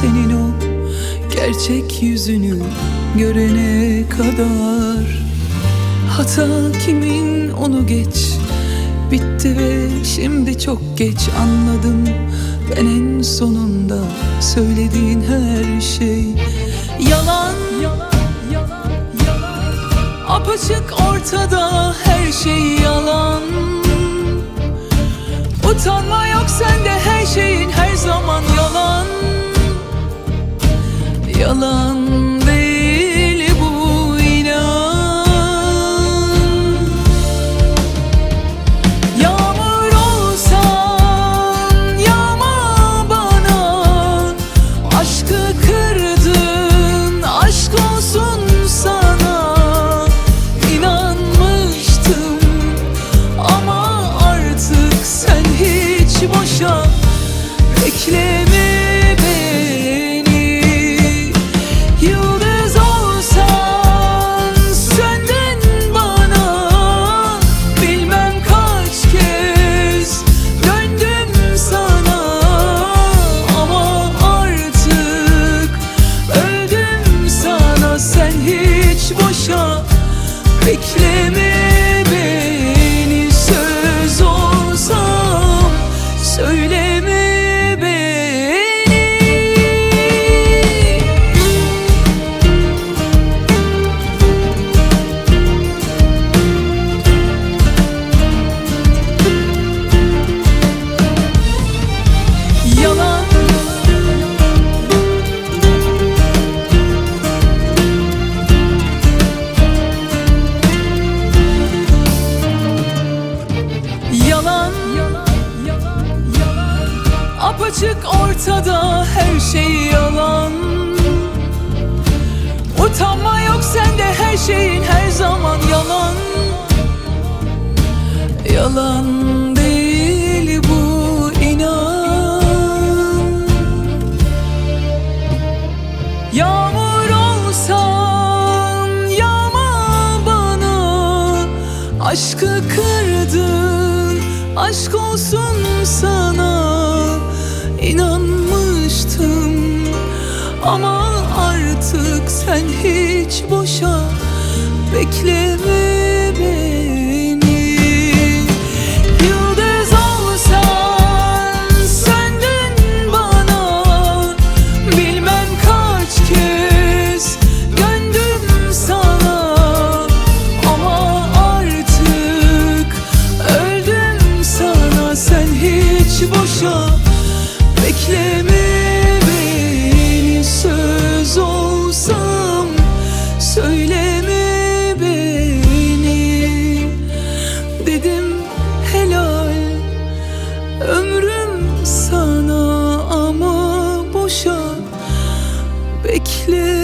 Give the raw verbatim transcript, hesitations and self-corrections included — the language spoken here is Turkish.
senin o gerçek yüzünü görene kadar. Hata kimin onu geç, bitti ve şimdi çok geç anladım. Ben en sonunda söylediğin her şey yalan, yalan, yalan, yalan. Apaçık ortada her şey yalan. Utanma yok sende, her şeyin her zaman yalan. Yalan değil bu, inan. Yağmur olsan yağma bana, aşkı kırdın, aşk olsun sana. İnanmıştım ama artık sen hiç boşa bekleme. Bekleme beni, söz olsam söyleme beni. Yalan, yalan, yalan, yalan. Apaçık ortada her şey yalan. Utanma yok sende, her şeyin her zaman yalan. Yalan değil bu, inan. Yağmur olsan yağma bana, aşkı kırdın, aşk olsun sana. İnanmıştım ama artık sen hiç boşa bekleme beni. Yıldız olsan söndün bana, bilmem kaç kez döndüm sana. Ama artık öldüm sana, sen hiç boşa bekleme beni, söz olsam söyleme beni. Dedim helal ömrüm sana ama boşa bekle.